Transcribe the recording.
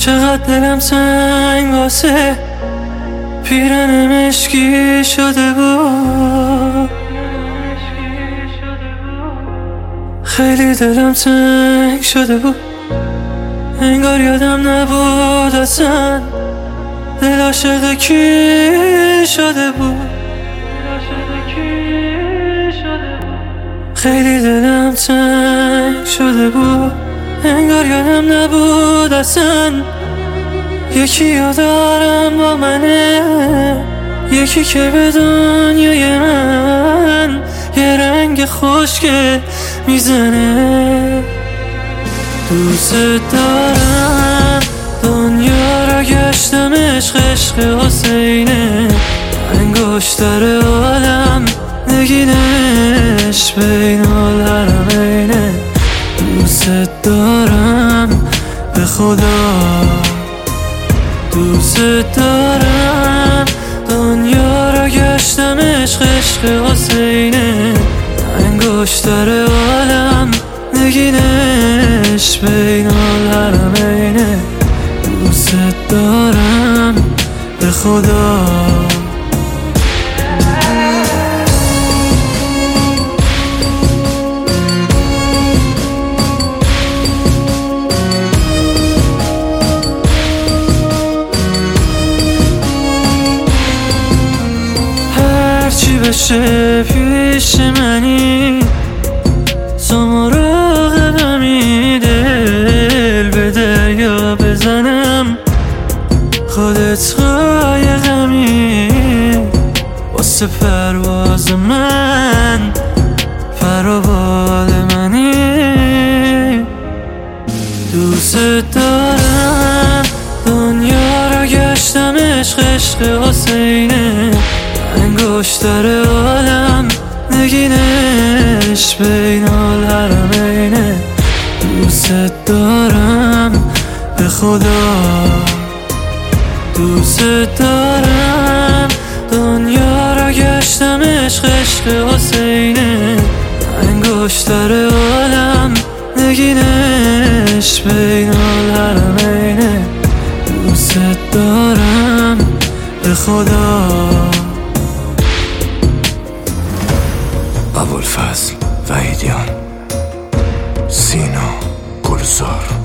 چقدر دلم تنگ واسه پیرن مشکی شده بود، خیلی دلم تنگ شده بود. انگار یادم نبود اصلا دل عاشق کی شده بود. خیلی دلم تنگ شده بود. انگار یادم نبود اصلا یکی رو دارم با منه، یکی که به دنیای من یه رنگ خوشگل میزنه. دوست دارم دنیا را گشتم، عشق حسینه، انگشتر عالم نگینش بین الحرمینه. دوست دارم به خدا، دوست دارم دنیا را گشتم، عشق حسینه، انگشتر عالم نگینش بین الحرمینه. دوست دارم به خدا. هرچی بشه پیش منی، تو مراقبمی، دل به دریا بزنم، خودت قایقمی واسه پرواز من، پروبال منی. دوست دارم دنیا را گشتم، عشق حسینه، انگشتر عالم نگینش بین الحرمینه. دوست دارم به خدا، دوست دارم دنیا را گشتم، عشق حسینه، انگشتر عالم نگینش بین الحرمینه. دوست دارم به خدا. ابوالفضل وحیدیان، سینا گلزار.